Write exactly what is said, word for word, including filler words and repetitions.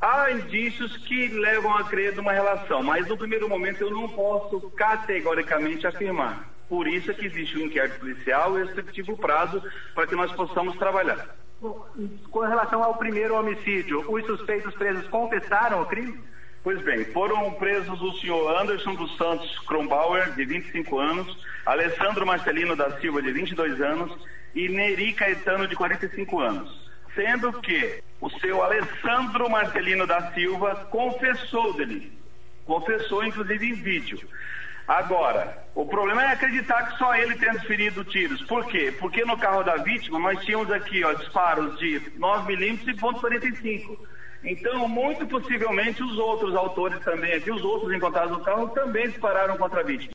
há indícios que levam a crer de uma relação, mas no primeiro momento eu não posso categoricamente afirmar. Por isso é que existe um inquérito policial e esse efetivo prazo para que nós possamos trabalhar. Bom, com relação ao primeiro homicídio, os suspeitos presos confessaram o crime? Pois bem, foram presos o senhor Anderson dos Santos Kronbauer, de vinte e cinco anos, Alessandro Marcelino da Silva, de vinte e dois anos, e Neri Caetano, de quarenta e cinco anos. Sendo que o seu Alessandro Marcelino da Silva confessou o delito. Confessou, inclusive, em vídeo. Agora, o problema é acreditar que só ele tenha desferido tiros. Por quê? Porque no carro da vítima nós tínhamos aqui, ó, disparos de nove milímetros e ponto quarenta e cinco. Então, muito possivelmente, os outros autores também aqui, os outros encontrados no carro, também dispararam contra a vítima.